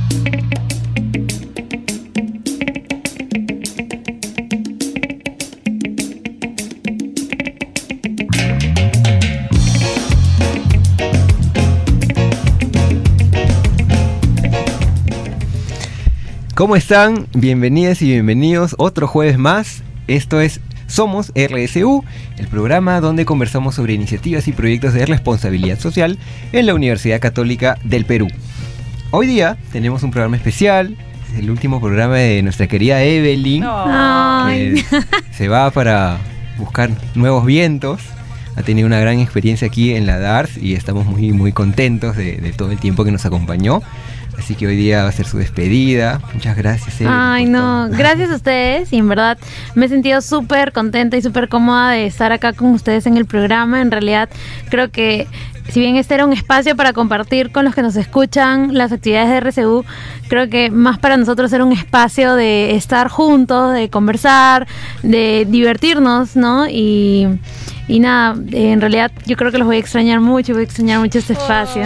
¿Cómo están? Bienvenidas y bienvenidos otro jueves más. Esto es Somos RSU, el programa donde conversamos sobre iniciativas y proyectos de responsabilidad social en la Universidad Católica del Perú. Hoy día tenemos un programa especial, es el último programa de nuestra querida Evelyn, que se va para buscar nuevos vientos. Ha tenido una gran experiencia aquí en la DARS y estamos muy contentos de todo el tiempo que nos acompañó. Así que hoy día va a ser su despedida. Muchas gracias, Evelyn. Ay, no, gracias a ustedes. Y en verdad me he sentido súper contenta y súper cómoda de estar acá con ustedes en el programa. En realidad creo que si bien este era un espacio para compartir con los que nos escuchan las actividades de RSU, creo que más para nosotros era un espacio de estar juntos, de conversar, de divertirnos, ¿no? Y nada, en realidad yo creo que los voy a extrañar mucho este espacio.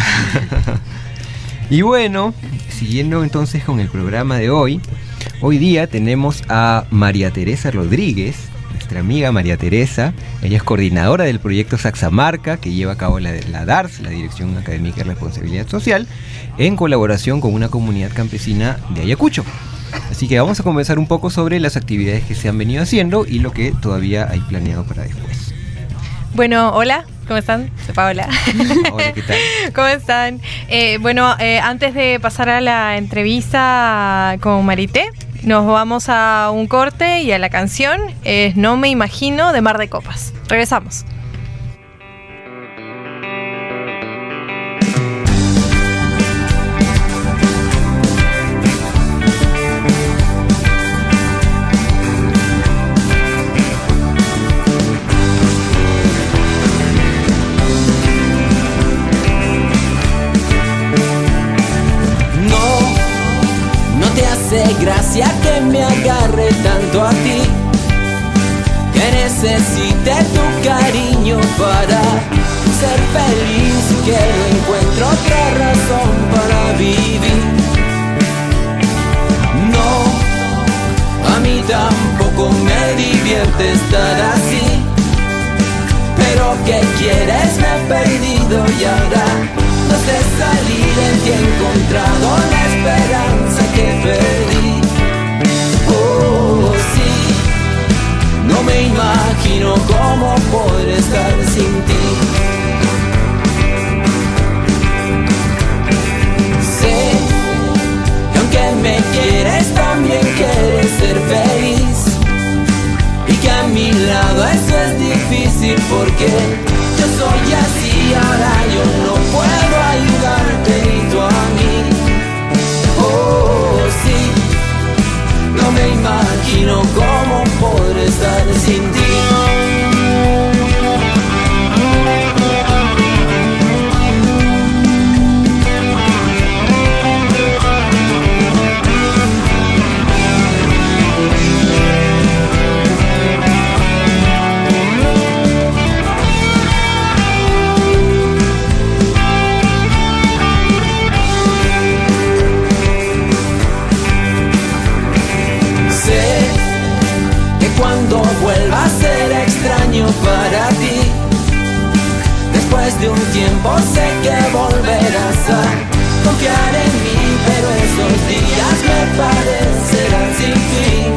Y bueno, siguiendo entonces con el programa de hoy día tenemos a María Teresa Rodríguez, nuestra amiga María Teresa. Ella es coordinadora del proyecto Saxamarca, que lleva a cabo la DARS, la Dirección Académica de Responsabilidad Social, en colaboración con una comunidad campesina de Ayacucho. Así que vamos a conversar un poco sobre las actividades que se han venido haciendo y lo que todavía hay planeado para después. Bueno, hola, ¿cómo están? Soy Paola. Hola, ¿qué tal? ¿Cómo están? Antes de pasar a la entrevista con Marité, nos vamos a un corte y a la canción es No me imagino de Mar de Copas. Regresamos. Gracia que me agarre tanto a ti, que necesite tu cariño para ser feliz, que no encuentro otra razón para vivir. No, a mí tampoco me divierte estar así, pero ¿qué quieres? Me he perdido y ahora no sé salir, en ti he encontrado la esperanza que perdí. Oh, sí, no me imagino cómo podré estar sin ti. Sé que aunque me quieres también quieres ser feliz, y que a mi lado eso es difícil porque yo soy así, ahora yo no puedo ayudarte ni tú a mí. Oh, sí, no me imagino cómo podré estar sin ti. Cuando vuelva a ser extraño para ti, después de un tiempo sé que volverás a confiar en mí, pero esos días me parecerán sin fin.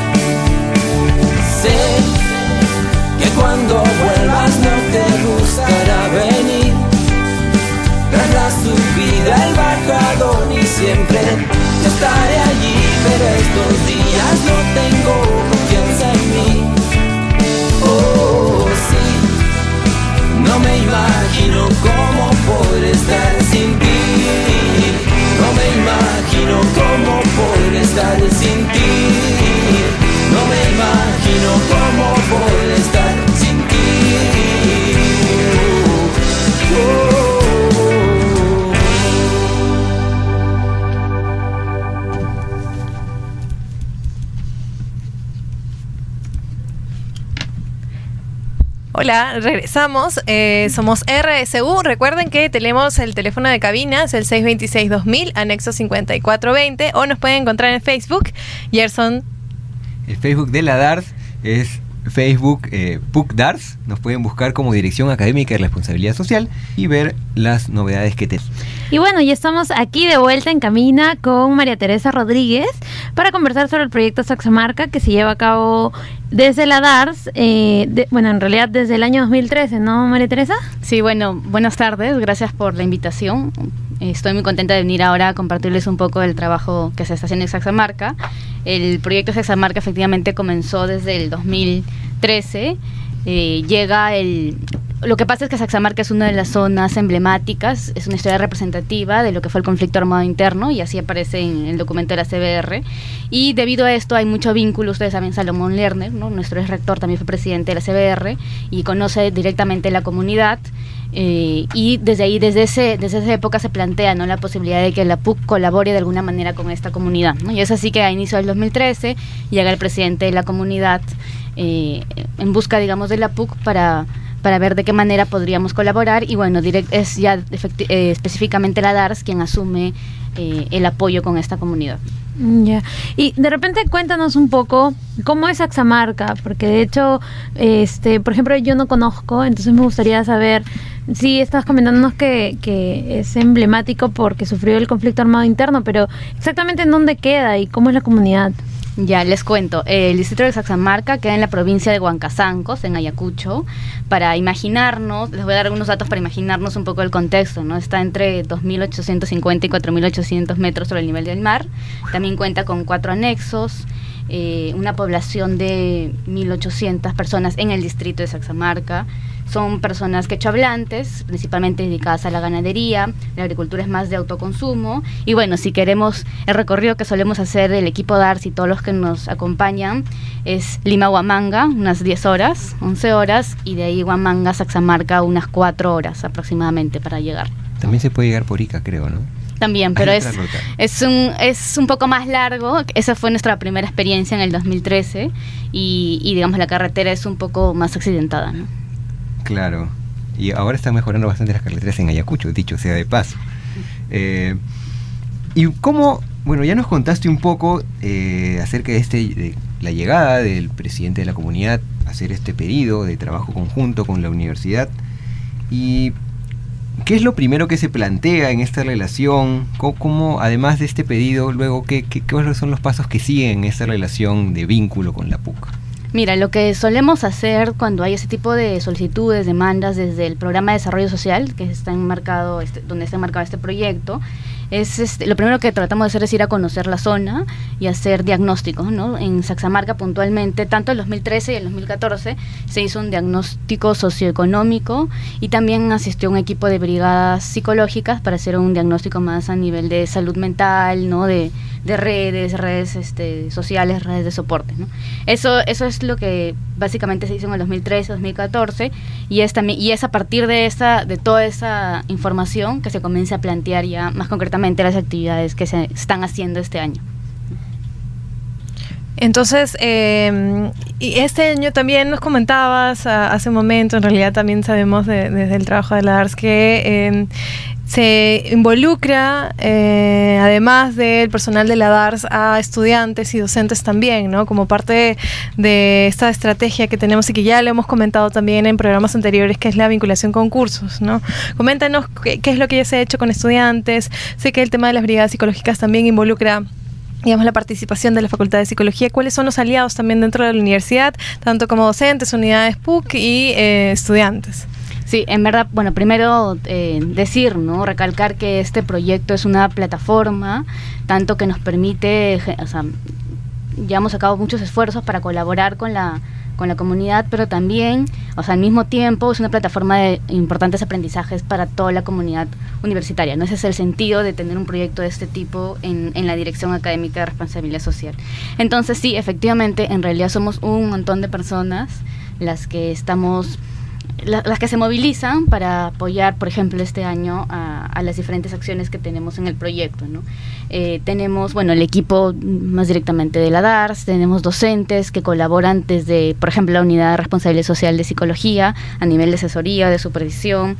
Sé que cuando vuelvas no te gustará venir, tras la subida el bajadón y siempre yo estaré allí, pero estos días no tengo confianza en mí. Oh, sí, no me imagino cómo podré estar sin ti. No me imagino cómo podré estar sin ti. No me imagino cómo podré estar sin ti. Hola, regresamos. Somos RSU. Recuerden que tenemos el teléfono de cabina, es el 626-2000, anexo 5420, o nos pueden encontrar en Facebook. Gerson. El Facebook de la DARS es Facebook PUC DARS. Nos pueden buscar como Dirección Académica de Responsabilidad Social y ver las novedades que tenemos. Y bueno, ya estamos aquí de vuelta en cabina con María Teresa Rodríguez para conversar sobre el proyecto Saxamarca que se lleva a cabo desde la DARS, en realidad desde el año 2013, ¿no, María Teresa? Sí, bueno, buenas tardes, gracias por la invitación. Estoy muy contenta de venir ahora a compartirles un poco del trabajo que se está haciendo en Saxamarca. El proyecto Saxamarca efectivamente comenzó desde el 2013. Lo que pasa es que Saxamarca es una de las zonas emblemáticas, es una historia representativa de lo que fue el conflicto armado interno, y así aparece en el documento de la CBR. Y debido a esto hay mucho vínculo. Ustedes saben, Salomón Lerner, ¿no? Nuestro rector, también fue presidente de la CBR y conoce directamente la comunidad. Y desde esa época se plantea, ¿no?, la posibilidad de que la PUC colabore de alguna manera con esta comunidad, ¿no? Y es así que a inicio del 2013 llega el presidente de la comunidad en busca, digamos, de la PUC para ver de qué manera podríamos colaborar, y bueno, es ya específicamente la DARS quien asume el apoyo con esta comunidad. Ya. Y de repente cuéntanos un poco cómo es Saxamarca, porque de hecho, por ejemplo, yo no conozco, entonces me gustaría saber. Sí, estás comentándonos que es emblemático porque sufrió el conflicto armado interno, pero exactamente en dónde queda y cómo es la comunidad. Ya, les cuento. El distrito de Saxamarca queda en la provincia de Huancazancos, en Ayacucho. Para imaginarnos, les voy a dar algunos datos para imaginarnos un poco el contexto, ¿no? Está entre 2.850 y 4.800 metros sobre el nivel del mar. También cuenta con 4 anexos, una población de 1.800 personas en el distrito de Saxamarca. Son personas quechohablantes, principalmente dedicadas a la ganadería. La agricultura es más de autoconsumo. Y bueno, si queremos, el recorrido que solemos hacer el equipo DARS y todos los que nos acompañan es Lima-Huamanga, unas 10 horas, 11 horas, y de ahí Huamanga, Saxamarca, unas 4 horas aproximadamente para llegar. También se puede llegar por Ica, creo, ¿no? También, pero es un poco más largo. Esa fue nuestra primera experiencia en el 2013 y digamos la carretera es un poco más accidentada, ¿no? Claro, y ahora están mejorando bastante las carreteras en Ayacucho, dicho sea de paso. Y cómo, bueno, ya nos contaste un poco acerca de la llegada del presidente de la comunidad a hacer este pedido de trabajo conjunto con la universidad. ¿Y qué es lo primero que se plantea en esta relación? ¿Cómo, además de este pedido, luego cuáles son los pasos que siguen en esta relación de vínculo con la PUC? Mira, lo que solemos hacer cuando hay ese tipo de solicitudes, demandas desde el programa de desarrollo social, que está enmarcado, donde está enmarcado este proyecto, es lo primero que tratamos de hacer es ir a conocer la zona y hacer diagnósticos, ¿no? En Saxamarca puntualmente, tanto en el 2013 y el 2014 se hizo un diagnóstico socioeconómico y también asistió un equipo de brigadas psicológicas para hacer un diagnóstico más a nivel de salud mental, ¿no? De redes sociales, redes de soporte, ¿no? Eso es lo que básicamente se hizo en el 2013, 2014 y es a partir de toda esa información que se comienza a plantear ya más concretamente las actividades que se están haciendo este año. Entonces, y este año también nos comentabas hace un momento, en realidad también sabemos desde el trabajo de la DARS que se involucra, además del personal de la DARS, a estudiantes y docentes también, ¿no? Como parte de esta estrategia que tenemos y que ya lo hemos comentado también en programas anteriores, que es la vinculación con cursos, ¿no? Coméntanos qué es lo que ya se ha hecho con estudiantes. Sé que el tema de las brigadas psicológicas también involucra, digamos, la participación de la Facultad de Psicología. ¿Cuáles son los aliados también dentro de la universidad, tanto como docentes, unidades PUC y estudiantes? Sí, en verdad, bueno, primero decir, ¿no? Recalcar que este proyecto es una plataforma, tanto que nos permite, llevamos a cabo muchos esfuerzos para colaborar con la comunidad, pero también, al mismo tiempo, es una plataforma de importantes aprendizajes para toda la comunidad universitaria, ¿no? Ese es el sentido de tener un proyecto de este tipo en la Dirección Académica de Responsabilidad Social. Entonces, sí, efectivamente, en realidad somos un montón de personas las que se movilizan para apoyar, por ejemplo, este año a las diferentes acciones que tenemos en el proyecto, ¿no? Tenemos, bueno, el equipo más directamente de la DARS, tenemos docentes que colaboran desde, por ejemplo, la unidad de responsabilidad social de psicología, a nivel de asesoría, de supervisión.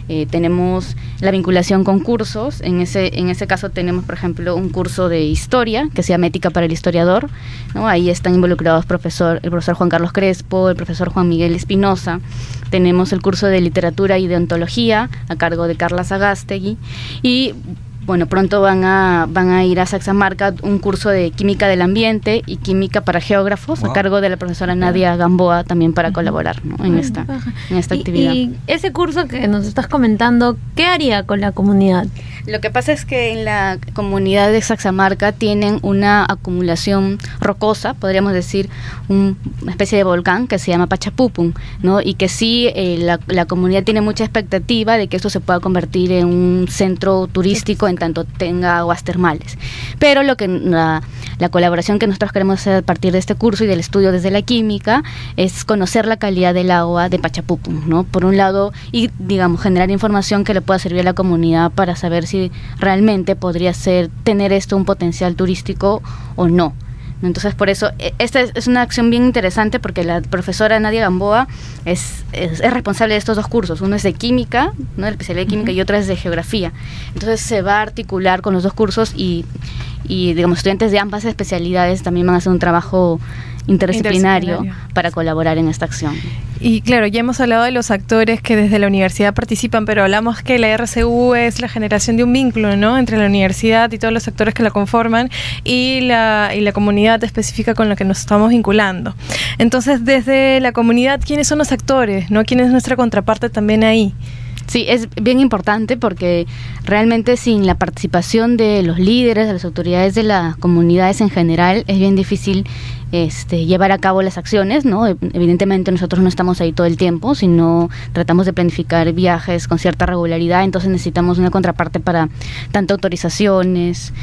Tenemos la vinculación con cursos. En ese caso tenemos, por ejemplo, un curso de historia que se llama Ética para el Historiador, ¿no? Ahí están involucrados el profesor Juan Carlos Crespo, el profesor Juan Miguel Espinosa. Tenemos el curso de literatura y de ontología a cargo de Carla Sagástegui, y bueno, pronto van a ir a Saxamarca un curso de química del ambiente y química para geógrafos, a cargo de la profesora Nadia Gamboa, también para colaborar, ¿no? en esta actividad. Y ese curso que nos estás comentando, ¿qué haría con la comunidad? Lo que pasa es que en la comunidad de Saxamarca tienen una acumulación rocosa, podríamos decir, una especie de volcán que se llama Pachapupum, ¿no? Y que sí, la comunidad tiene mucha expectativa de que esto se pueda convertir en un centro turístico en tanto tenga aguas termales. Pero la colaboración que nosotros queremos hacer a partir de este curso y del estudio desde la química es conocer la calidad del agua de Pachapupum, ¿no? Por un lado, y digamos, generar información que le pueda servir a la comunidad para saber si realmente podría tener esto un potencial turístico o no. Entonces, por eso, esta es una acción bien interesante, porque la profesora Nadia Gamboa es responsable de estos dos cursos. Uno es de química, ¿no?, la especialidad de química, y otra es de geografía. Entonces se va a articular con los dos cursos y digamos, estudiantes de ambas especialidades también van a hacer un trabajo interdisciplinario para colaborar en esta acción. Y claro, ya hemos hablado de los actores que desde la universidad participan, pero hablamos que la RCU es la generación de un vínculo, ¿no?, entre la universidad y todos los actores que la conforman y la comunidad específica con la que nos estamos vinculando. Entonces, desde la comunidad, ¿quiénes son los actores, no? ¿Quién es nuestra contraparte también ahí? Sí, es bien importante, porque realmente sin la participación de los líderes, de las autoridades de las comunidades en general, es bien difícil llevar a cabo las acciones, ¿no? Evidentemente nosotros no estamos ahí todo el tiempo, sino tratamos de planificar viajes con cierta regularidad. Entonces necesitamos una contraparte para tanto autorizaciones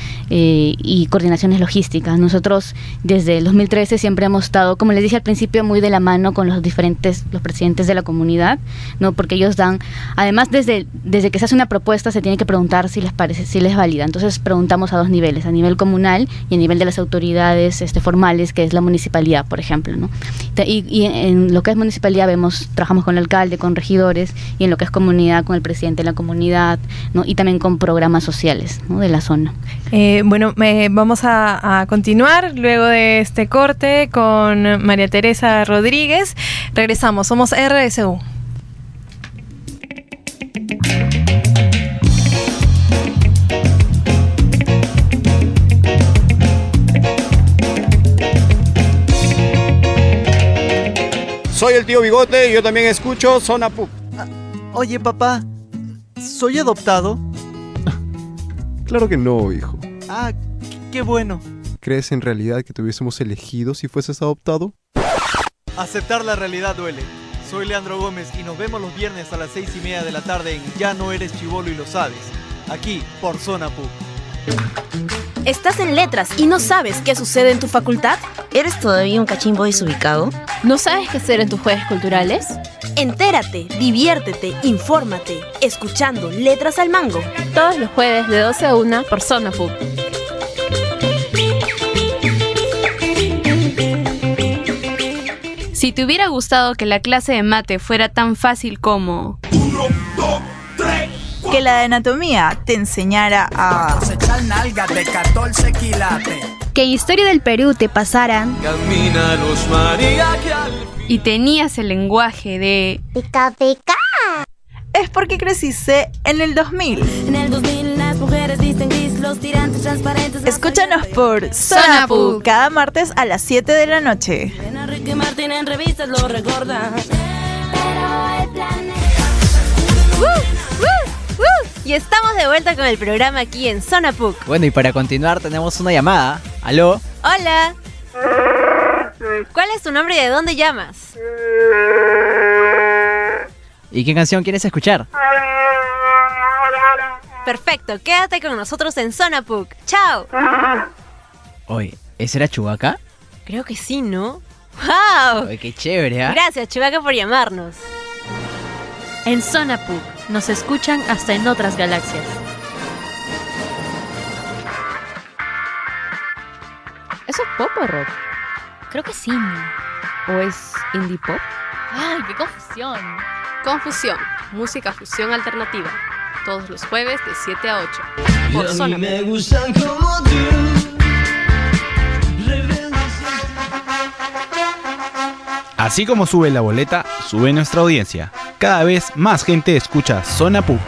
y coordinaciones logísticas. Nosotros desde el 2013 siempre hemos estado, como les dije al principio, muy de la mano con los presidentes de la comunidad, ¿no? Porque ellos dan, además desde que se hace una propuesta se tiene que preguntar si les parece, si les valida. Entonces preguntamos a dos niveles, a nivel comunal y a nivel de las autoridades formales, que es la municipalidad, por ejemplo, ¿no? Y en lo que es municipalidad trabajamos con el alcalde, con regidores, y en lo que es comunidad, con el presidente de la comunidad, ¿no? Y también con programas sociales, ¿no?, de la zona. Vamos a continuar luego de este corte con María Teresa Rodríguez. Regresamos, somos RSU. Soy el tío Bigote y yo también escucho Zona PUC. Oye, papá, ¿soy adoptado? Claro que no, hijo. Ah, qué bueno. ¿Crees en realidad que te hubiésemos elegido si fueses adoptado? Aceptar la realidad duele. Soy Leandro Gómez y nos vemos los viernes a las 6:30 de la tarde en Ya no eres chibolo y lo sabes. Aquí, por Zona PUC. ¿Estás en letras y no sabes qué sucede en tu facultad? ¿Eres todavía un cachimbo desubicado? ¿No sabes qué hacer en tus jueves culturales? Entérate, diviértete, infórmate, escuchando Letras al Mango. Todos los jueves de 12 a 1 por Zona PUC. Si te hubiera gustado que la clase de mate fuera tan fácil como... 1, 2, 3... Que la de anatomía te enseñara a cosechar nalgas de 14 quilates. Que historia del Perú te pasaran. Camínanos, María, que al fin... Y tenías el lenguaje de... Pica, pica. Es porque creciste en el 2000. En el 2000 las mujeres visten gris, los tirantes transparentes. Escúchanos por Zona PUC cada martes a las 7 de la noche. Enrique Martín en revistas lo recuerda. Pero el planeta... Y estamos de vuelta con el programa aquí en Zona PUC. Bueno, y para continuar tenemos una llamada. ¿Aló? Hola. ¿Cuál es tu nombre y de dónde llamas? ¿Y qué canción quieres escuchar? Perfecto, quédate con nosotros en Zona PUC. ¡Chao! Oye, ¿ese era Chewbacca? Creo que sí, ¿no? ¡Wow! Oye, qué chévere, ¿eh? Gracias, Chewbacca, por llamarnos. En Zona PUC nos escuchan hasta en otras galaxias. ¿Eso es pop o rock? Creo que sí, ¿no? ¿O es indie pop? ¡Ay, qué confusión! Confusión, música fusión alternativa. Todos los jueves de 7 a 8. Por Y a Zona mí me Pop. gustan como tú. Así como sube la boleta, sube nuestra audiencia. Cada vez más gente escucha Zona PUC.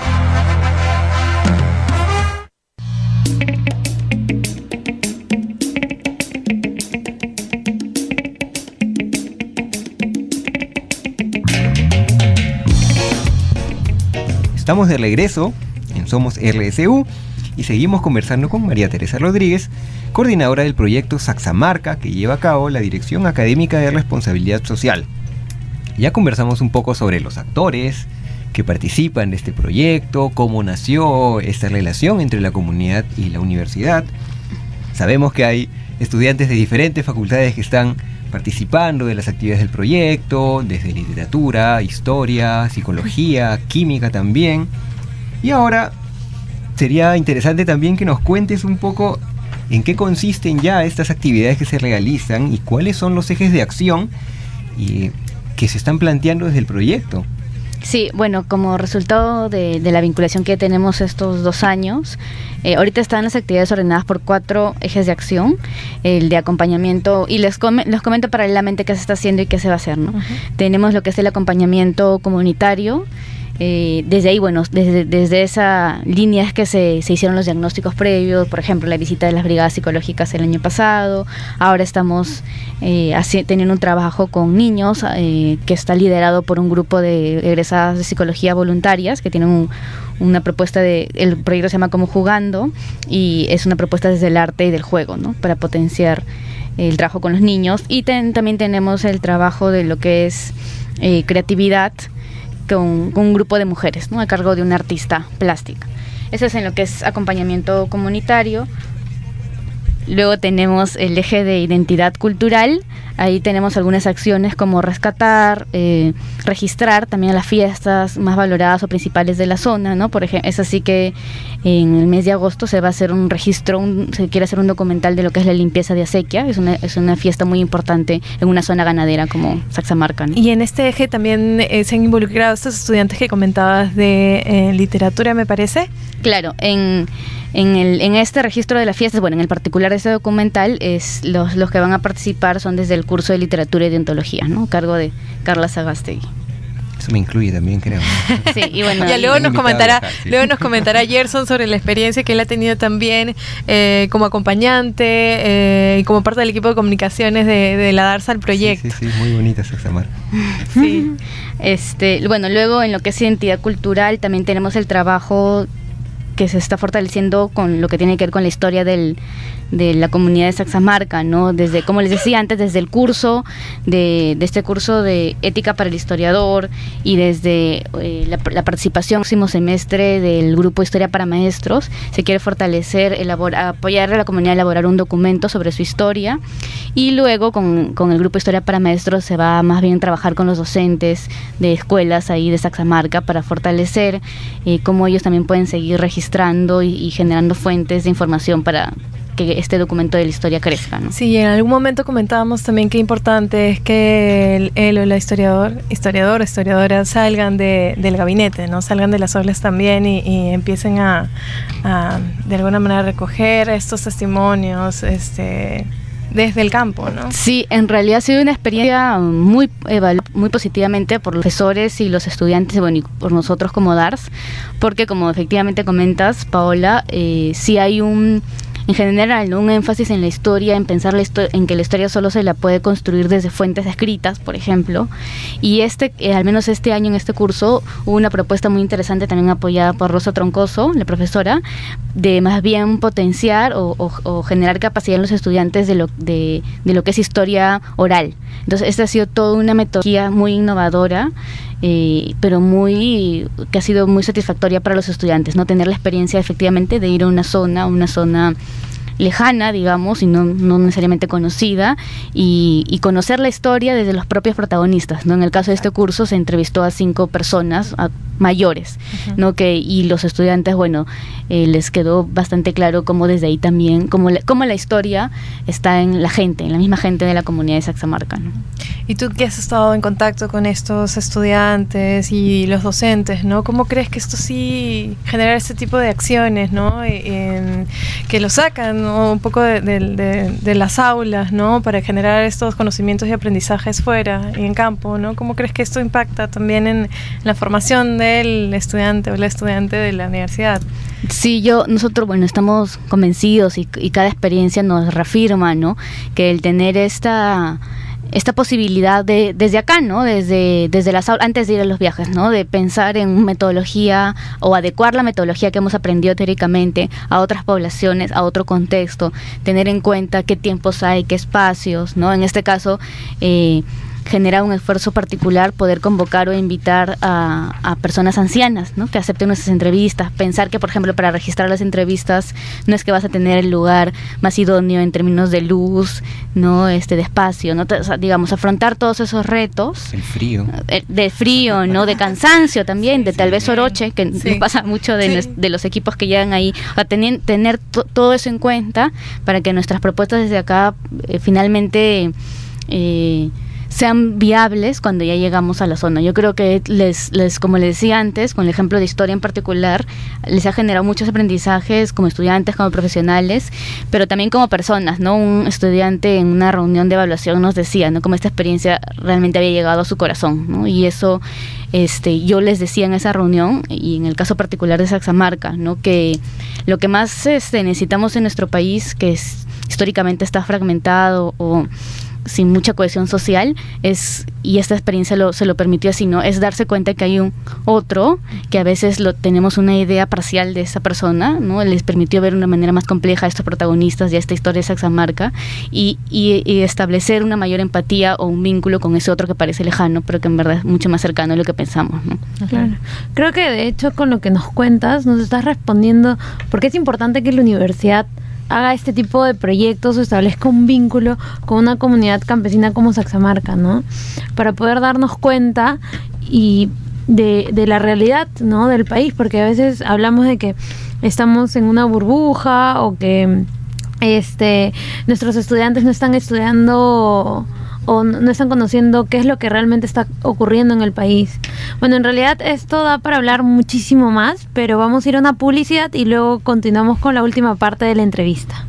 Estamos de regreso en Somos RSU y seguimos conversando con María Teresa Rodríguez, coordinadora del proyecto Saxamarca que lleva a cabo la Dirección Académica de Responsabilidad Social. Ya conversamos un poco sobre los actores que participan de este proyecto, cómo nació esta relación entre la comunidad y la universidad. Sabemos que hay estudiantes de diferentes facultades que están participando de las actividades del proyecto, desde literatura, historia, psicología, química también. Y ahora sería interesante también que nos cuentes un poco en qué consisten ya estas actividades que se realizan y cuáles son los ejes de acción que se están planteando desde el proyecto. Sí, bueno, como resultado de la vinculación que tenemos estos 2 años, ahorita están las actividades ordenadas por 4 ejes de acción, el de acompañamiento, y les comento paralelamente qué se está haciendo y qué se va a hacer, ¿no? Tenemos lo que es el acompañamiento comunitario. Desde ahí, bueno, desde esa línea es que se hicieron los diagnósticos previos, por ejemplo, la visita de las brigadas psicológicas el año pasado. Ahora estamos teniendo un trabajo con niños que está liderado por un grupo de egresadas de psicología voluntarias que tienen una propuesta el proyecto se llama Como Jugando y es una propuesta desde el arte y del juego, ¿no? Para potenciar el trabajo con los niños. Y también tenemos el trabajo de lo que es creatividad, con un grupo de mujeres, ¿no? A cargo de una artista plástica. Eso es en lo que es acompañamiento comunitario. Luego tenemos el eje de identidad cultural. Ahí tenemos algunas acciones como rescatar, registrar también las fiestas más valoradas o principales de la zona, ¿no? Por ejemplo, es así que en el mes de agosto se va a hacer un registro, se quiere hacer un documental de lo que es la limpieza de acequia. Es una fiesta muy importante en una zona ganadera como Saxamarca, ¿no? Y en este eje también se han involucrado estos estudiantes que comentabas de literatura, me parece. Claro, en este registro de las fiestas, bueno, en el particular de este documental, los que van a participar son desde el curso de literatura y de ontología, ¿no? A cargo de Carla Sagastegui. Eso me incluye también, creo. Sí, y bueno, ya luego nos comentará Gerson sobre la experiencia que él ha tenido también como acompañante y como parte del equipo de comunicaciones de la DARSA al proyecto. Sí, muy bonita Saxamarca. Sí. Bueno, luego en lo que es identidad cultural también tenemos el trabajo que se está fortaleciendo con lo que tiene que ver con la historia de la comunidad de Saxamarca, ¿no? Desde, como les decía antes, desde el curso de este curso de ética para el historiador y desde la participación próximo semestre del grupo Historia para Maestros, se quiere fortalecer, apoyar a la comunidad a elaborar un documento sobre su historia, y luego con el grupo Historia para Maestros se va más bien a trabajar con los docentes de escuelas ahí de Saxamarca para fortalecer cómo ellos también pueden seguir registrando y generando fuentes de información para que este documento de la historia crezca, ¿no? Sí, en algún momento comentábamos también qué importante es que él o la historiadora salgan del gabinete, ¿no? Salgan de las aulas también y empiecen a de alguna manera recoger estos testimonios desde el campo, ¿no? Sí, en realidad ha sido una experiencia muy positivamente por los profesores y los estudiantes, bueno, y por nosotros como DARS, porque como efectivamente comentas, Paola, sí hay en general, ¿no? Un énfasis en la historia, en pensar en que la historia solo se la puede construir desde fuentes escritas, por ejemplo. Y al menos este año en este curso hubo una propuesta muy interesante también apoyada por Rosa Troncoso, la profesora, de más bien potenciar o generar capacidad en los estudiantes de lo que es historia oral. Entonces esta ha sido toda una metodología muy innovadora, pero que ha sido muy satisfactoria para los estudiantes, no tener la experiencia efectivamente de ir a una zona lejana, digamos, y no necesariamente conocida, y conocer la historia desde los propios protagonistas, ¿no? En el caso de este curso se entrevistó a 5 personas, mayores, ¿no? Y los estudiantes, bueno, les quedó bastante claro cómo desde ahí también, cómo la historia está en la gente, en la misma gente de la comunidad de Saxamarca, ¿no? Y tú que has estado en contacto con estos estudiantes y los docentes, ¿no? ¿Cómo crees que esto sí genera este tipo de acciones, ¿no? Que lo sacan, ¿no? Un poco de las aulas, ¿no? Para generar estos conocimientos y aprendizajes fuera y en campo, ¿no? ¿Cómo crees que esto impacta también en la formación del estudiante o la estudiante de la universidad? Sí, nosotros, bueno, estamos convencidos y cada experiencia nos reafirma, ¿no? Que el tener esta posibilidad desde acá, ¿no? Desde las aulas, antes de ir a los viajes, ¿no? De pensar en metodología o adecuar la metodología que hemos aprendido teóricamente a otras poblaciones, a otro contexto, tener en cuenta qué tiempos hay, qué espacios, ¿no? En este caso, genera un esfuerzo particular poder convocar o invitar a personas ancianas, ¿no? Que acepten nuestras entrevistas, pensar que, por ejemplo, para registrar las entrevistas no es que vas a tener el lugar más idóneo en términos de luz, ¿no? De espacio, ¿no? O sea, digamos, afrontar todos esos retos. El frío. De frío, ¿no? De cansancio también, de tal vez oroche, que nos pasa mucho de los equipos que llegan ahí. O sea, tener todo eso en cuenta para que nuestras propuestas desde acá finalmente sean viables cuando ya llegamos a la zona. Yo creo que como les decía antes, con el ejemplo de historia en particular, les ha generado muchos aprendizajes como estudiantes, como profesionales, pero también como personas, ¿no? Un estudiante en una reunión de evaluación nos decía, ¿no? Cómo esta experiencia realmente había llegado a su corazón, ¿no? Y eso, yo les decía en esa reunión, y en el caso particular de Saxamarca, ¿no? Que lo que más necesitamos en nuestro país, que históricamente está fragmentado o sin mucha cohesión social, y esta experiencia se lo permitió así, ¿no? Es darse cuenta que hay un otro, que a veces tenemos una idea parcial de esa persona, ¿no? Les permitió ver de una manera más compleja a estos protagonistas y a esta historia de Saxamarca y establecer una mayor empatía o un vínculo con ese otro que parece lejano, pero que en verdad es mucho más cercano de lo que pensamos, ¿no? Claro. Creo que de hecho con lo que nos cuentas nos estás respondiendo porque es importante que la universidad haga este tipo de proyectos o establezca un vínculo con una comunidad campesina como Saxamarca, ¿no? Para poder darnos cuenta y de la realidad, ¿no? Del país, porque a veces hablamos de que estamos en una burbuja o que nuestros estudiantes no están estudiando o no están conociendo qué es lo que realmente está ocurriendo en el país. Bueno, en realidad esto da para hablar muchísimo más, pero vamos a ir a una publicidad y luego continuamos con la última parte de la entrevista.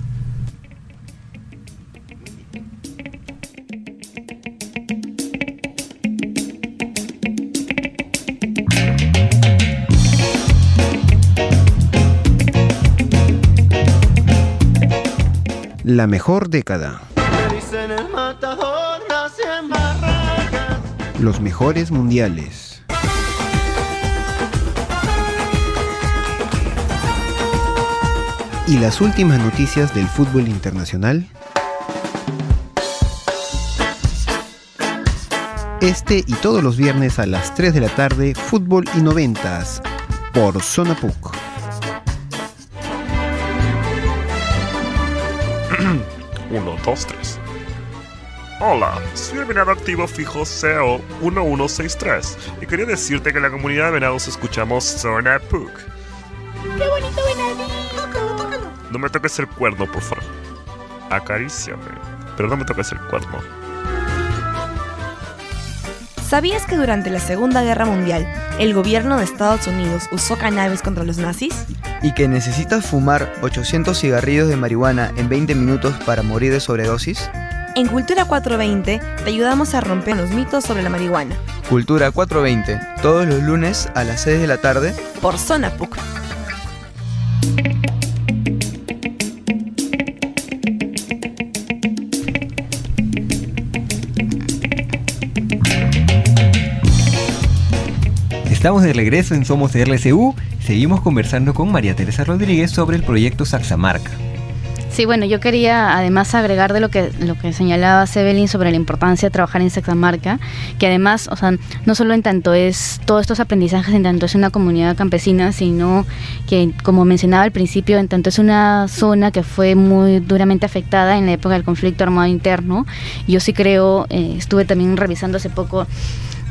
La mejor década. Los mejores mundiales. ¿Y las últimas noticias del fútbol internacional? Y todos los viernes a las 3 de la tarde, Fútbol y Noventas, por Zona PUC. Uno, dos, tres. Hola, soy el venado activo fijo CEO 1163 y quería decirte que en la comunidad de venados escuchamos Zona PUC. ¡Qué bonito venadito! Tócalo. No me toques el cuerno, por favor. Acaríciame, pero no me toques el cuerno. ¿Sabías que durante la Segunda Guerra Mundial el gobierno de Estados Unidos usó cannabis contra los nazis? ¿Y que necesitas fumar 800 cigarrillos de marihuana en 20 minutos para morir de sobredosis? En Cultura 420 te ayudamos a romper los mitos sobre la marihuana. Cultura 420, todos los lunes a las 6 de la tarde por Zona PUC. Estamos de regreso en Somos RCU. Seguimos conversando con María Teresa Rodríguez sobre el proyecto Saxamarca. Sí, bueno, yo quería además agregar de lo que señalaba Sebelin sobre la importancia de trabajar en Saxamarca, que además, o sea, no solo en tanto es todos estos aprendizajes, en tanto es una comunidad campesina, sino que, como mencionaba al principio, en tanto es una zona que fue muy duramente afectada en la época del conflicto armado interno. Yo sí creo, estuve también revisando hace poco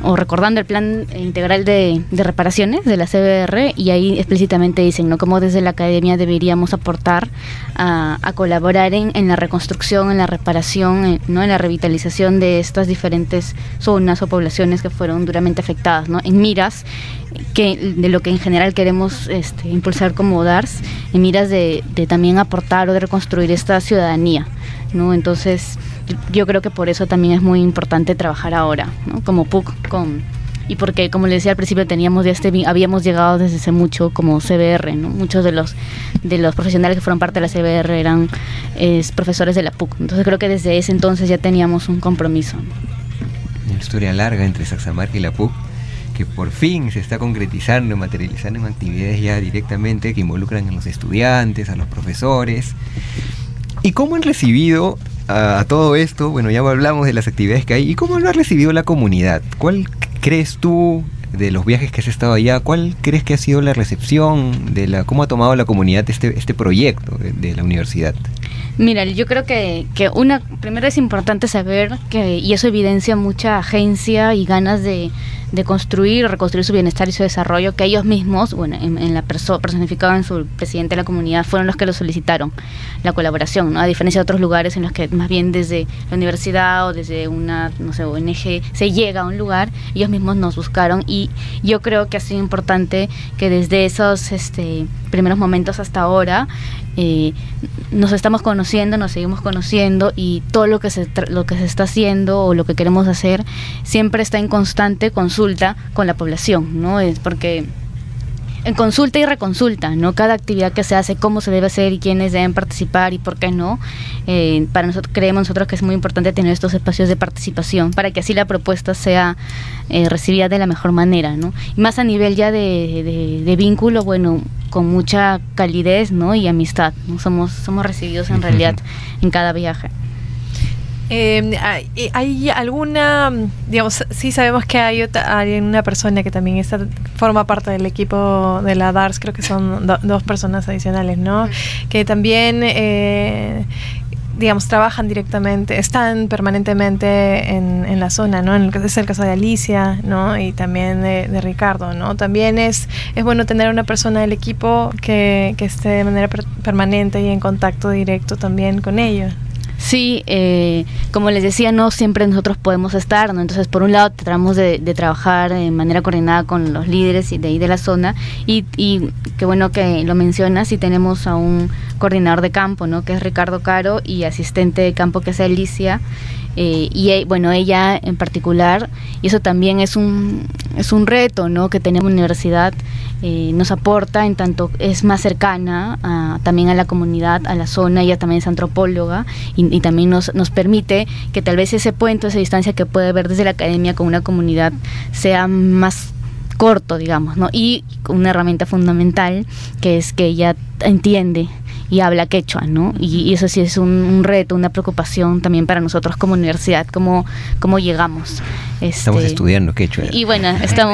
o recordando el plan integral de reparaciones de la CBR, y ahí explícitamente dicen, ¿no?, cómo desde la academia deberíamos aportar a colaborar en la reconstrucción, en la reparación, ¿no?, en la revitalización de estas diferentes zonas o poblaciones que fueron duramente afectadas, ¿no?, en miras de lo que en general queremos impulsar como DARS, en miras de también aportar o de reconstruir esta ciudadanía, ¿no? Entonces yo creo que por eso también es muy importante trabajar ahora, ¿no?, como PUC, y porque, como les decía al principio, habíamos llegado desde hace mucho como CBR, ¿no? Muchos de los profesionales que fueron parte de la CBR eran profesores de la PUC, entonces creo que desde ese entonces ya teníamos un compromiso. Una historia larga entre Saxamarca y la PUC, que por fin se está concretizando, materializando en actividades ya directamente que involucran a los estudiantes, a los profesores. ¿Y cómo han recibido a todo esto? Bueno, ya hablamos de las actividades que hay. ¿Y cómo lo ha recibido la comunidad? ¿Cuál crees tú, de los viajes que has estado allá, cuál crees que ha sido la recepción, cómo ha tomado la comunidad este proyecto de la universidad? Mira, yo creo que primero es importante saber y eso evidencia mucha agencia y ganas de construir, reconstruir su bienestar y su desarrollo, que ellos mismos, bueno, personificado en su presidente de la comunidad, fueron los que lo solicitaron, la colaboración, ¿no? A diferencia de otros lugares en los que más bien desde la universidad o desde una, no sé, ONG se llega a un lugar, ellos mismos nos buscaron, y yo creo que ha sido importante que desde esos primeros momentos hasta ahora nos estamos conociendo, nos seguimos conociendo, y todo lo que se está haciendo o lo que queremos hacer siempre está en constante consulta con la población, ¿no? Es porque en consulta y reconsulta, ¿no? Cada actividad que se hace, cómo se debe hacer y quiénes deben participar y por qué no. Para nosotros, creemos nosotros que es muy importante tener estos espacios de participación para que así la propuesta sea recibida de la mejor manera, ¿no? Y más a nivel ya de vínculo, bueno, con mucha calidez, ¿no?, y amistad, ¿no? Somos recibidos en realidad en cada viaje. ¿Hay alguna, digamos, sí sabemos que hay una persona que también forma parte del equipo de la DARS, creo que son dos personas adicionales, ¿no?, que también, digamos, trabajan directamente, están permanentemente en la zona, ¿no? Es el caso de Alicia, ¿no?, y también de Ricardo, ¿no? También es bueno tener una persona del equipo que esté de manera permanente y en contacto directo también con ellos. Sí, como les decía, no siempre nosotros podemos estar, ¿no? Entonces, por un lado, tratamos de trabajar de manera coordinada con los líderes de ahí de la zona, y qué bueno que lo mencionas, y tenemos a un coordinador de campo, ¿no?, que es Ricardo Caro, y asistente de campo, que es Alicia, y bueno, ella en particular, y eso también es un reto, ¿no?, que tenemos en la universidad, nos aporta en tanto es más cercana también a la comunidad, a la zona. Ella también es antropóloga, y también nos permite que tal vez ese puente, esa distancia que puede haber desde la academia con una comunidad sea más corto, digamos, ¿no? Y una herramienta fundamental, que es que ella entiende y habla quechua, ¿no? Y eso sí es un reto, una preocupación también para nosotros como universidad, cómo llegamos. Estamos estudiando quechua. Y bueno,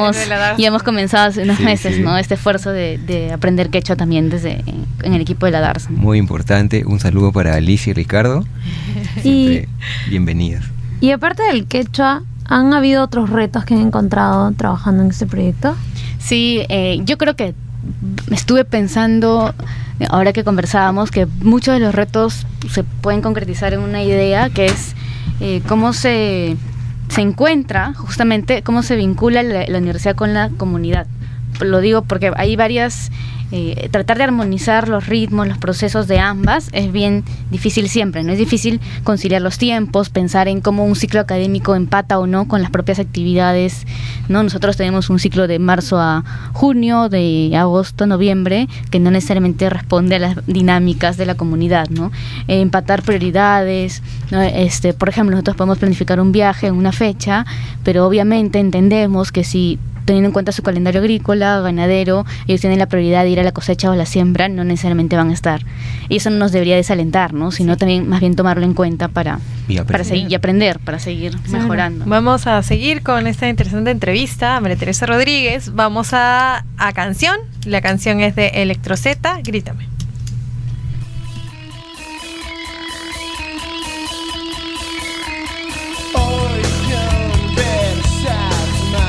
ya hemos comenzado hace unos meses, ¿no?, este esfuerzo de aprender quechua también en el equipo de la DARS. Muy importante, un saludo para Alicia y Ricardo. Siempre bienvenidas. Y aparte del quechua, ¿han habido otros retos que han encontrado trabajando en este proyecto? Sí, yo creo que estuve pensando, ahora que conversábamos, que muchos de los retos se pueden concretizar en una idea, que es cómo se encuentra, justamente, cómo se vincula la universidad con la comunidad. Lo digo porque hay varias... tratar de armonizar los ritmos, los procesos de ambas es bien difícil siempre, ¿no? Es difícil conciliar los tiempos, pensar en cómo un ciclo académico empata o no con las propias actividades, ¿no? Nosotros tenemos un ciclo de marzo a junio, de agosto a noviembre, que no necesariamente responde a las dinámicas de la comunidad, ¿no? Empatar prioridades, ¿no? Por ejemplo, nosotros podemos planificar un viaje en una fecha, pero obviamente entendemos que si, teniendo en cuenta su calendario agrícola, ganadero, ellos tienen la prioridad de ir a la cosecha o a la siembra, no necesariamente van a estar. Y eso no nos debería desalentar, ¿no? Sino también más bien tomarlo en cuenta para seguir y aprender, para seguir mejorando. Vamos a seguir con esta interesante entrevista a María Teresa Rodríguez. Vamos a canción. La canción es de Electro Z, Grítame. Hoy conversar más.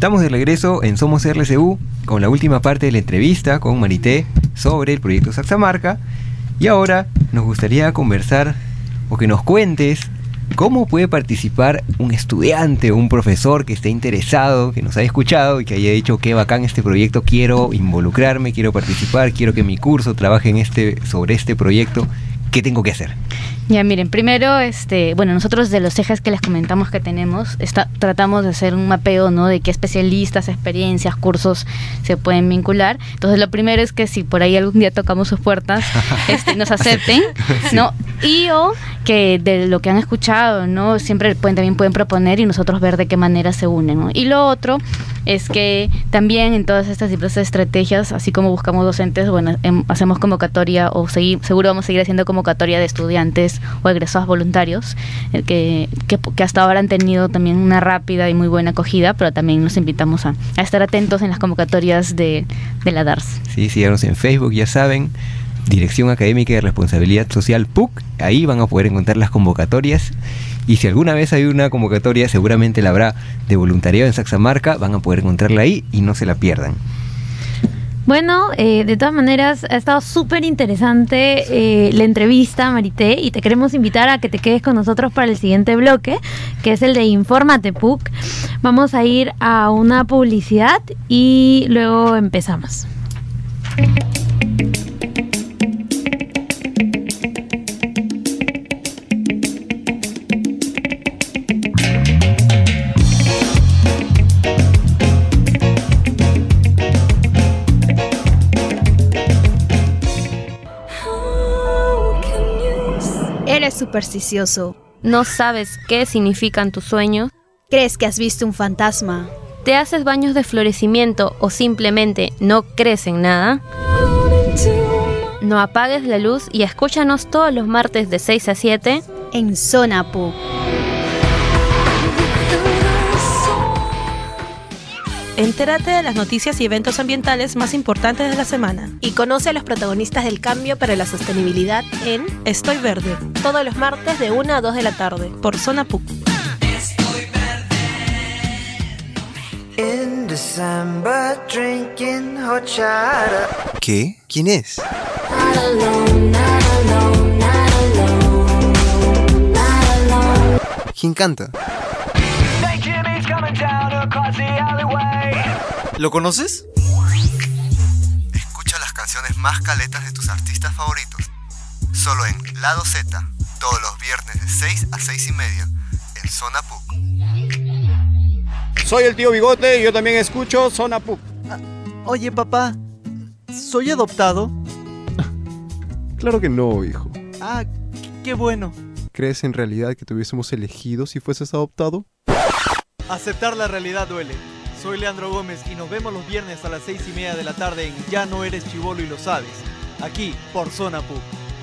Estamos de regreso en Somos RCU con la última parte de la entrevista con Marité sobre el proyecto Saxamarca. Y ahora nos gustaría conversar o que nos cuentes cómo puede participar un estudiante o un profesor que esté interesado, que nos haya escuchado y que haya dicho qué bacán este proyecto, quiero involucrarme, quiero participar, quiero que mi curso trabaje sobre este proyecto. ¿Qué tengo que hacer? Ya, miren, primero, nosotros de los ejes que les comentamos que tenemos, tratamos de hacer un mapeo, ¿no? De qué especialistas, experiencias, cursos se pueden vincular. Entonces, lo primero es que si por ahí algún día tocamos sus puertas, nos acepten, ¿no? Y o que de lo que han escuchado, ¿no? Siempre también pueden proponer y nosotros ver de qué manera se unen, ¿no? Y lo otro es que también en todas estas diversas estrategias, así como buscamos docentes, bueno, hacemos convocatoria o seguro vamos a seguir haciendo convocatoria de estudiantes o egresados voluntarios que hasta ahora han tenido también una rápida y muy buena acogida, pero también nos invitamos a estar atentos en las convocatorias de la DARS. Sí, síganos en Facebook, ya saben, Dirección Académica de Responsabilidad Social PUC, ahí van a poder encontrar las convocatorias. Y si alguna vez hay una convocatoria, seguramente la habrá de voluntariado en Saxamarca, van a poder encontrarla ahí y no se la pierdan. Bueno, de todas maneras ha estado súper interesante la entrevista, Marité, y te queremos invitar a que te quedes con nosotros para el siguiente bloque, que es el de Infórmate PUC. Vamos a ir a una publicidad y luego empezamos. ¿Eres supersticioso? ¿No sabes qué significan tus sueños? ¿Crees que has visto un fantasma? ¿Te haces baños de florecimiento o simplemente no crees en nada? No apagues la luz y escúchanos todos los martes de 6 a 7 en Zona PUC. Entérate de las noticias y eventos ambientales más importantes de la semana. Y conoce a los protagonistas del cambio para la sostenibilidad en Estoy Verde, todos los martes de 1 a 2 de la tarde por Zona PUC. ¿Qué? ¿Quién es? ¿Quién canta? ¿Lo conoces? Escucha las canciones más caletas de tus artistas favoritos. Solo en Lado Z, todos los viernes de 6 a 6 y media, en Zona PUC. Soy el tío Bigote y yo también escucho Zona PUC. Oye, papá, ¿soy adoptado? Claro que no, hijo. Ah, qué bueno. ¿Crees en realidad que te hubiésemos elegido si fueses adoptado? Aceptar la realidad duele. Soy Leandro Gómez y nos vemos los viernes a las 6:30 de la tarde en Ya no eres chibolo y lo sabes, aquí por Zona PUC.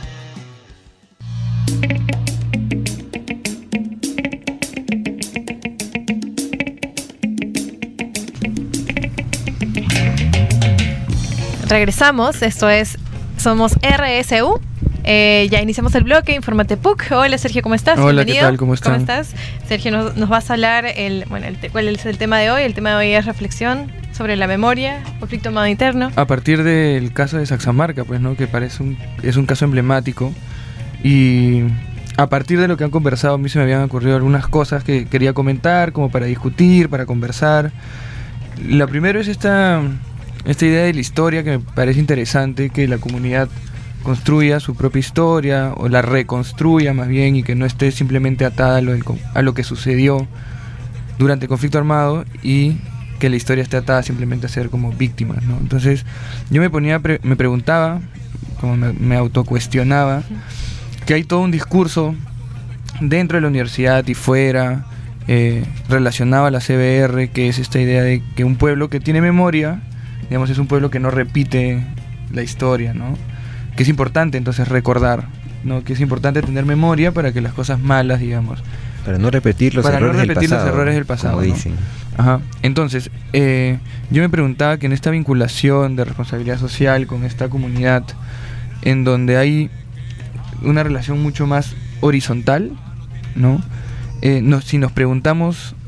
Regresamos, esto es Somos RSU. Ya iniciamos el bloque, Infórmate PUC. Hola Sergio, ¿cómo estás? Hola, bienvenido. ¿qué tal? ¿Cómo están? ¿Cómo estás? Sergio, nos vas a hablar, ¿cuál es el tema de hoy? El tema de hoy es reflexión sobre la memoria, conflicto armado interno. A partir del caso de Saxamarca, pues, ¿no? Que es un caso emblemático. Y a partir de lo que han conversado, a mí se me habían ocurrido algunas cosas que quería comentar, como para discutir, para conversar. La primera es esta idea de la historia que me parece interesante, que la comunidad construya su propia historia o la reconstruya más bien, y que no esté simplemente atada a lo que sucedió durante el conflicto armado, y que la historia esté atada simplemente a ser como víctimas, ¿no? Entonces yo me preguntaba, como me autocuestionaba, que hay todo un discurso dentro de la universidad y fuera relacionado a la CBR, que es esta idea de que un pueblo que tiene memoria, digamos, es un pueblo que no repite la historia, ¿no? Que es importante entonces recordar, ¿no? Que es importante tener memoria para que las cosas malas, digamos, para no repetir los errores del pasado, como ¿no? dicen. Ajá. Entonces, yo me preguntaba que en esta vinculación de responsabilidad social con esta comunidad, en donde hay una relación mucho más horizontal, ¿no? Si nos preguntamos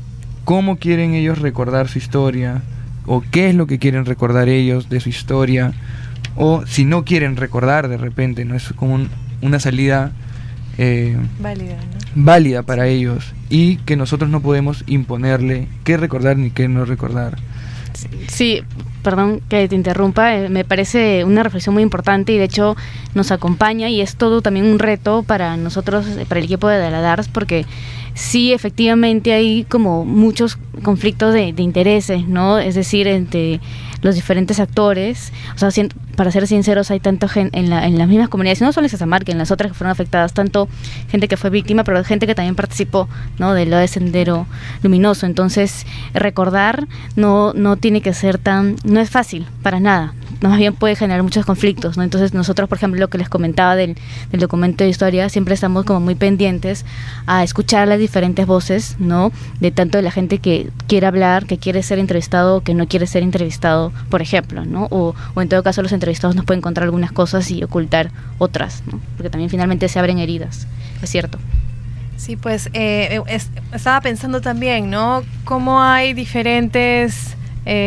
cómo quieren ellos recordar su historia, o qué es lo que quieren recordar ellos de su historia, o si no quieren recordar de repente, ¿no? Es como una salida válida, ¿no? Válida para ellos, y que nosotros no podemos imponerle qué recordar ni qué no recordar. Sí, perdón que te interrumpa, me parece una reflexión muy importante y de hecho nos acompaña y es todo también un reto para nosotros, para el equipo de Daladars, porque sí, efectivamente hay como muchos conflictos de intereses, ¿no? Es decir, entre los diferentes actores. O sea, para ser sinceros, hay tanto gente en las mismas comunidades, no solo en Cajamarca, en las otras que fueron afectadas, tanto gente que fue víctima, pero gente que también participó, ¿no? De lo de Sendero Luminoso. Entonces, recordar no tiene que ser no es fácil, para nada. Más bien puede generar muchos conflictos, ¿no? Entonces nosotros, por ejemplo, lo que les comentaba del documento de historia, siempre estamos como muy pendientes a escuchar las diferentes voces, ¿no? De tanto de la gente que quiere hablar, que quiere ser entrevistado o que no quiere ser entrevistado, por ejemplo, ¿no? O en todo caso los entrevistados nos pueden encontrar algunas cosas y ocultar otras, ¿no? Porque también finalmente se abren heridas, es cierto. Sí, pues estaba pensando también, ¿no? Cómo hay diferentes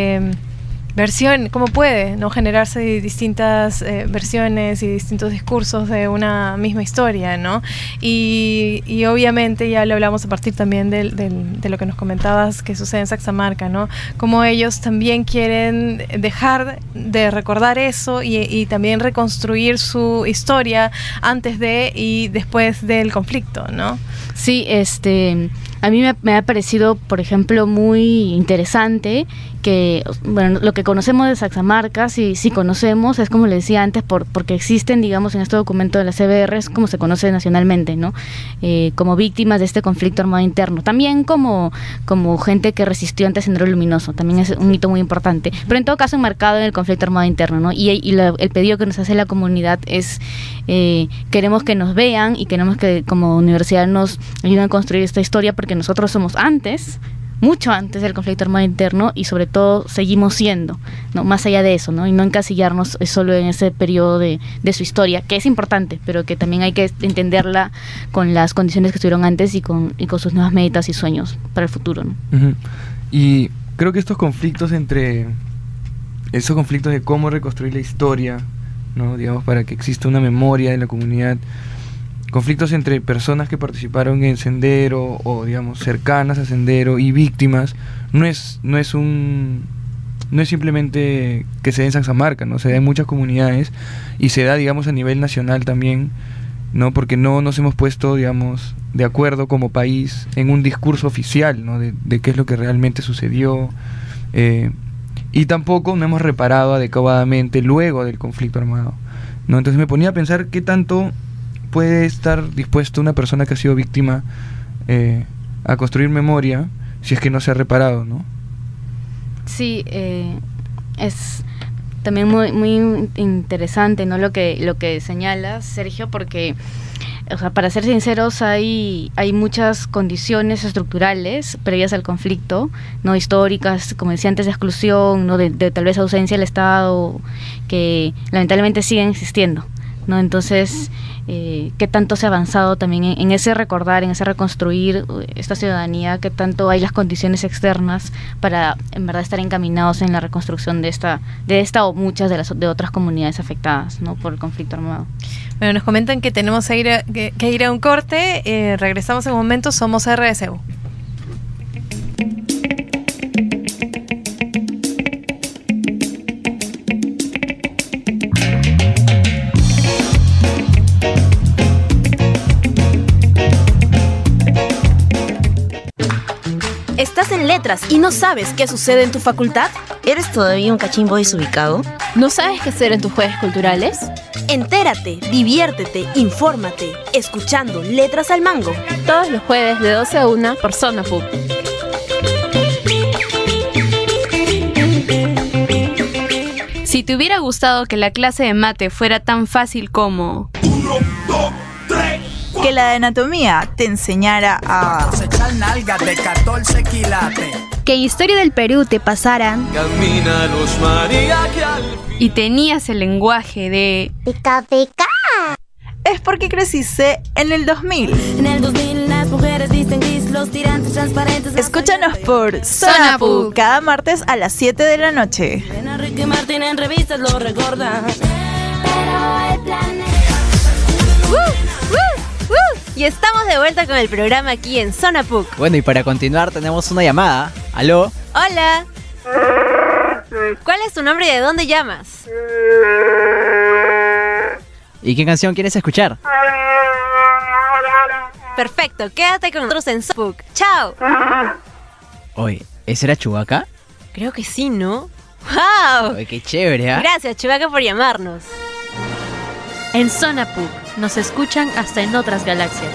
cómo puede no generarse distintas versiones y distintos discursos de una misma historia, ¿no? Y obviamente ya lo hablamos a partir también de lo que nos comentabas que sucede en Cajamarca, ¿no? Como ellos también quieren dejar de recordar eso y también reconstruir su historia antes de y después del conflicto, ¿no? Sí, a mí me ha parecido, por ejemplo, muy interesante que, bueno, lo que conocemos de Cajamarca, si conocemos, es como le decía antes, porque existen, digamos, en este documento de la CBR, es como se conoce nacionalmente, ¿no? Como víctimas de este conflicto armado interno. También como gente que resistió ante Sendero Luminoso, también es un hito muy importante. Pero en todo caso enmarcado en el conflicto armado interno, ¿no? Y el pedido que nos hace la comunidad es, queremos que nos vean y queremos que como universidad nos ayuden a construir esta historia, porque nosotros somos mucho antes del conflicto armado interno y sobre todo seguimos siendo, ¿no? Más allá de eso, ¿no? Y no encasillarnos solo en ese periodo de su historia, que es importante, pero que también hay que entenderla con las condiciones que estuvieron antes y con sus nuevas metas y sueños para el futuro, ¿no? Uh-huh. Y creo que estos conflictos de cómo reconstruir la historia, ¿no? Digamos, para que exista una memoria de la comunidad, conflictos entre personas que participaron en Sendero o, digamos, cercanas a Sendero y víctimas, no es simplemente que se dé en Cajamarca, ¿no? Se da en muchas comunidades y se da, digamos, a nivel nacional también, ¿no? Porque no nos hemos puesto, digamos, de acuerdo como país en un discurso oficial, ¿no? De qué es lo que realmente sucedió, y tampoco no hemos reparado adecuadamente luego del conflicto armado, ¿no? Entonces me ponía a pensar qué tanto puede estar dispuesto una persona que ha sido víctima a construir memoria si es que no se ha reparado, ¿no? Sí, es también muy, muy interesante, ¿no? Lo que señala Sergio, porque, o sea, para ser sinceros, hay muchas condiciones estructurales previas al conflicto, ¿no? Históricas, como decía antes, de exclusión, ¿no? De tal vez ausencia del Estado, que lamentablemente siguen existiendo, ¿no? Entonces, qué tanto se ha avanzado también en ese recordar, en ese reconstruir esta ciudadanía, qué tanto hay las condiciones externas para en verdad estar encaminados en la reconstrucción de esta o muchas de otras comunidades afectadas, ¿no? Por el conflicto armado. Bueno, nos comentan que tenemos que ir a un corte, regresamos en un momento, somos RSU. ¿Estás en letras y no sabes qué sucede en tu facultad? ¿Eres todavía un cachimbo desubicado? ¿No sabes qué hacer en tus jueves culturales? Entérate, diviértete, infórmate, escuchando Letras al Mango. Todos los jueves de 12 a 1 por Zona PUC. Si te hubiera gustado que la clase de mate fuera tan fácil como... 1, 2, 3, 4. Que la de anatomía te enseñara a... cosechar nalgas de 14 quilates. Que Historia del Perú te pasaran... Camina los María que al fin... Y tenías el lenguaje de... Pica, pica. Es porque creciste en el 2000. En el 2000 las mujeres visten gris, los tirantes transparentes. Escúchanos por Zona PUC cada martes a las 7 de la noche. Enrique Martín en revistas lo recuerda. Pero el planeta. Y estamos de vuelta con el programa aquí en Zona PUC. Bueno, y para continuar tenemos una llamada. ¿Aló? Hola. ¿Cuál es tu nombre y de dónde llamas? ¿Y qué canción quieres escuchar? Perfecto, quédate con nosotros en Zona PUC. ¡Chao! Oye, ¿ese era Chewbacca? Creo que sí, ¿no? ¡Wow! Oye, qué chévere, ¿eh? Gracias, Chewbacca, por llamarnos. En Zona PUC nos escuchan hasta en otras galaxias.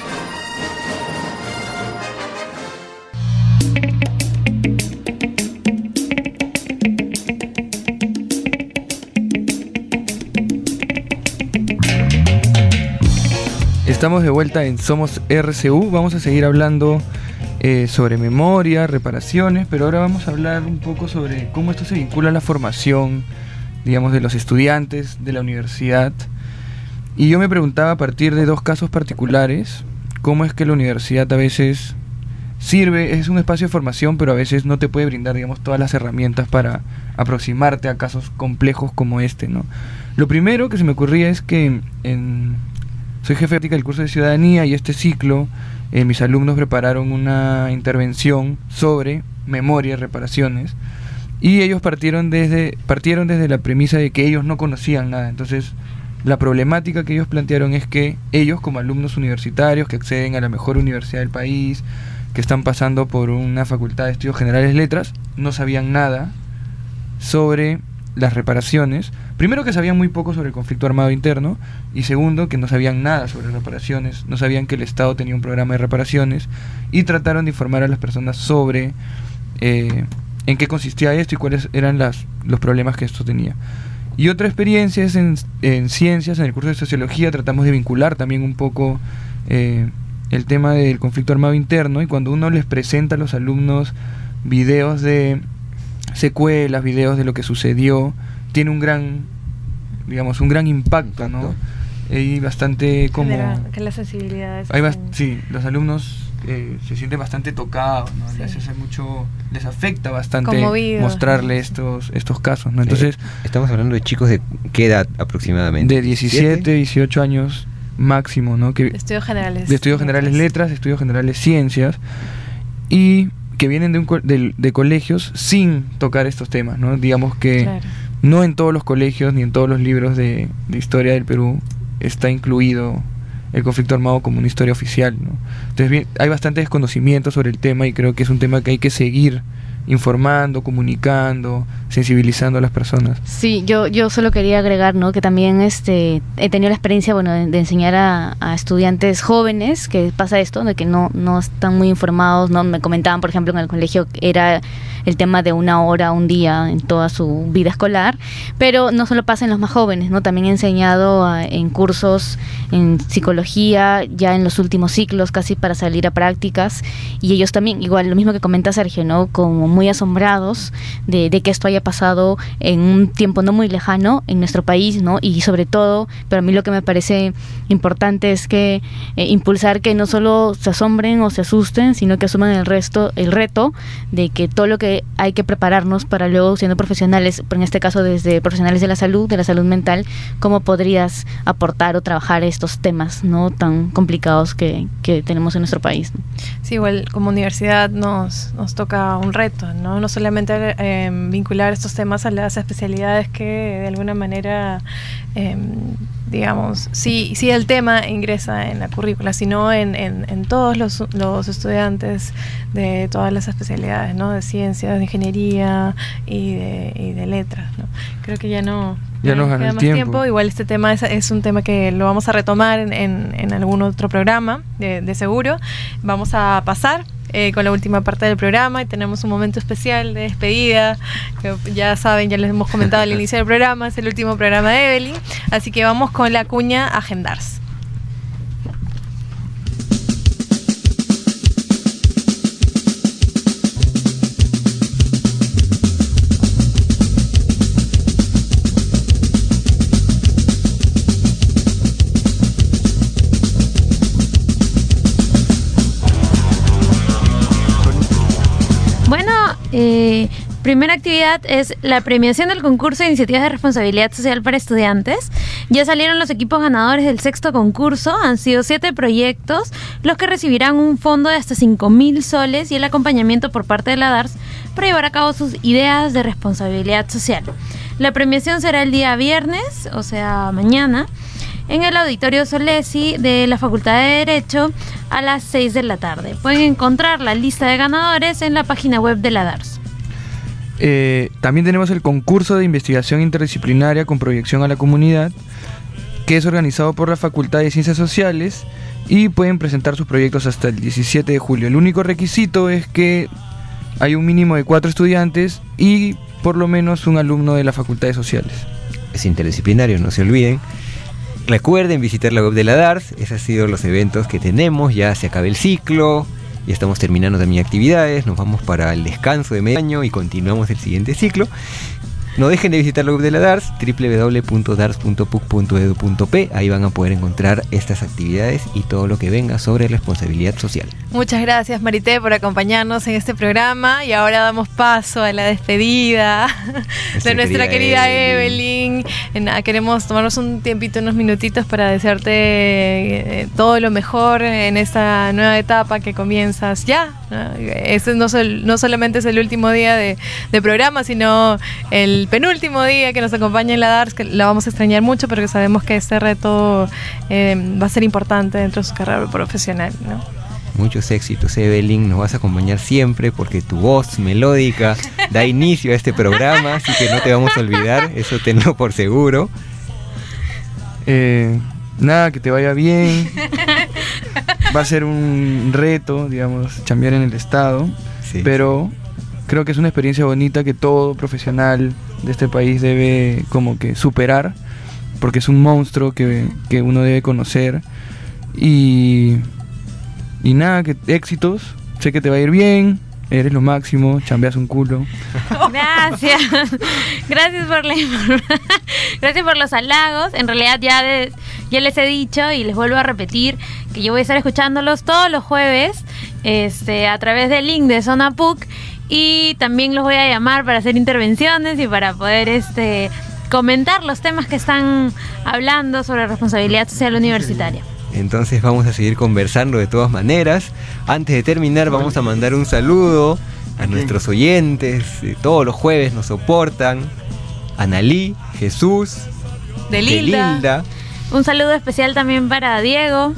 Estamos de vuelta en Somos RCU. Vamos a seguir hablando sobre memoria, reparaciones, pero ahora vamos a hablar un poco sobre cómo esto se vincula a la formación, digamos, de los estudiantes de la universidad. Y yo me preguntaba, a partir de dos casos particulares, cómo es que la universidad a veces sirve, es un espacio de formación, pero a veces no te puede brindar, digamos, todas las herramientas para aproximarte a casos complejos como este, ¿no? Lo primero que se me ocurría es que soy jefe de práctica del curso de ciudadanía y este ciclo mis alumnos prepararon una intervención sobre memoria y reparaciones, y ellos partieron desde la premisa de que ellos no conocían nada. Entonces la problemática que ellos plantearon es que ellos, como alumnos universitarios que acceden a la mejor universidad del país, que están pasando por una facultad de estudios generales letras, no sabían nada sobre las reparaciones. Primero, que sabían muy poco sobre el conflicto armado interno, y segundo, que no sabían nada sobre reparaciones, no sabían que el Estado tenía un programa de reparaciones, y trataron de informar a las personas sobre en qué consistía esto y cuáles eran los problemas que esto tenía. Y otra experiencia es en ciencias, en el curso de sociología tratamos de vincular también un poco el tema del conflicto armado interno, y cuando uno les presenta a los alumnos videos de secuelas, videos de lo que sucedió, tiene un gran impacto, ¿no? Y bastante como... Que la sensibilidad es... Sí, los alumnos se sienten bastante tocados, ¿no? Sí. Les afecta bastante conmovidos, mostrarle ¿no? estos casos, ¿no? Entonces, estamos hablando de chicos de qué edad aproximadamente. De 17, 18 años máximo, ¿no? De estudios generales. De estudios generales letras, de estudios generales ciencias, y que vienen de colegios sin tocar estos temas, ¿no? Digamos que no en todos los colegios ni en todos los libros de historia del Perú está incluido el conflicto armado como una historia oficial, ¿no? Entonces hay bastante desconocimiento sobre el tema, y creo que es un tema que hay que seguir informando, comunicando, sensibilizando a las personas. Sí, yo solo quería agregar, ¿no?, que también he tenido la experiencia, bueno, de enseñar a estudiantes jóvenes que pasa esto, de que no están muy informados, ¿no? Me comentaban, por ejemplo, en el colegio era el tema de 1 hora, un día en toda su vida escolar, pero no solo pasa en los más jóvenes, ¿no? También he enseñado en cursos en psicología, ya en los últimos ciclos, casi para salir a prácticas, y ellos también, igual, lo mismo que comenta Sergio, ¿no?, como muy asombrados de que esto haya pasado en un tiempo no muy lejano en nuestro país, ¿no? Y sobre todo, pero a mí lo que me parece importante es que impulsar que no solo se asombren o se asusten, sino que asuman el reto de que todo lo que hay que prepararnos para luego, siendo profesionales, en este caso desde profesionales de la salud mental, cómo podrías aportar o trabajar estos temas no tan complicados que tenemos en nuestro país, ¿no? Sí, igual como universidad nos toca un reto, ¿no? No solamente vincular estos temas a las especialidades que de alguna manera, digamos, sí el tema ingresa en la currícula, sino en todos los estudiantes de todas las especialidades, ¿no? De ciencias, de ingeniería y de letras, ¿no? Creo que ya no nos gana el tiempo. Igual este tema es un tema que lo vamos a retomar en algún otro programa, de seguro. Vamos a pasar con la última parte del programa, y tenemos un momento especial de despedida, que ya saben, ya les hemos comentado al inicio del programa, es el último programa de Evelyn, así que vamos con la cuña Agendarse. Primera actividad es la premiación del concurso de iniciativas de responsabilidad social para estudiantes. Ya salieron los equipos ganadores del 6º concurso. Han sido 7 proyectos los que recibirán un fondo de hasta 5.000 soles y el acompañamiento por parte de la DARS para llevar a cabo sus ideas de responsabilidad social. La premiación será el día viernes, o sea, mañana, en el Auditorio Solesi de la Facultad de Derecho a las 6 de la tarde. Pueden encontrar la lista de ganadores en la página web de la DARS. También tenemos el concurso de investigación interdisciplinaria con proyección a la comunidad, que es organizado por la Facultad de Ciencias Sociales y pueden presentar sus proyectos hasta el 17 de julio. El único requisito es que hay un mínimo de 4 estudiantes y por lo menos un alumno de la Facultad de Sociales. Es interdisciplinario, no se olviden. Recuerden visitar la web de la DARS. Esos han sido los eventos que tenemos. Ya se acaba el ciclo. Ya estamos terminando también actividades. Nos vamos para el descanso de medio año y continuamos el siguiente ciclo. No dejen de visitar la web de la DARS, www.dars.puc.edu.p. Ahí van a poder encontrar estas actividades y todo lo que venga sobre responsabilidad social. Muchas gracias, Marité, por acompañarnos en este programa. Y ahora damos paso a la despedida de nuestra querida Evelyn. Queremos tomarnos un tiempito, unos minutitos para desearte todo lo mejor en esta nueva etapa que comienzas ya. Este no solamente es el último día de programa, sino el penúltimo día que nos acompaña en la DARS, que la vamos a extrañar mucho, pero que sabemos que este reto va a ser importante dentro de su carrera profesional, ¿no? Muchos éxitos, Evelyn, nos vas a acompañar siempre porque tu voz melódica da inicio a este programa, así que no te vamos a olvidar, eso tenlo por seguro. Nada, que te vaya bien. Va a ser un reto, digamos, chambear en el estado, sí, pero creo que es una experiencia bonita que todo profesional de este país debe como que superar, porque es un monstruo que uno debe conocer. Y nada, que éxitos, sé que te va a ir bien, eres lo máximo, chambeas un culo. Gracias. Gracias por los halagos. En realidad ya les he dicho y les vuelvo a repetir que yo voy a estar escuchándolos todos los jueves a través del link de Zona PUC. Y también los voy a llamar para hacer intervenciones y para poder comentar los temas que están hablando sobre responsabilidad social universitaria. Entonces vamos a seguir conversando de todas maneras. Antes de terminar vamos a mandar un saludo a nuestros oyentes. Todos los jueves nos soportan. Analí, Jesús, de Lilda. Un saludo especial también para Diego.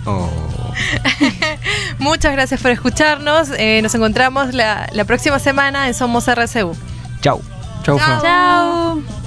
Muchas gracias por escucharnos. Nos encontramos la próxima semana en Somos RCU. Chau. Chau. Chau.